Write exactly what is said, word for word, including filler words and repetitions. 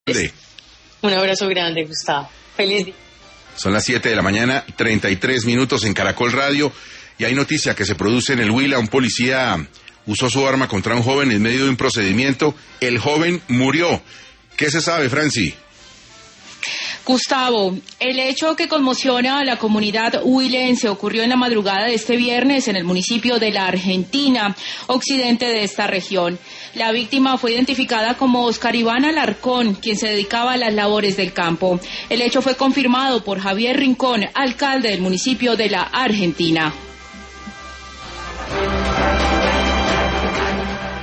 Un abrazo grande, Gustavo. Feliz día. Son las siete de la mañana, treinta y tres minutos en Caracol Radio, y hay noticia que se produce en el Huila. Un policía usó su arma contra un joven en medio de un procedimiento. El joven murió. ¿Qué se sabe, Franci? Gustavo, el hecho que conmociona a la comunidad huilense ocurrió en la madrugada de este viernes en el municipio de La Argentina, occidente de esta región. La víctima fue identificada como Oscar Iván Alarcón, quien se dedicaba a las labores del campo. El hecho fue confirmado por Javier Rincón, alcalde del municipio de La Argentina.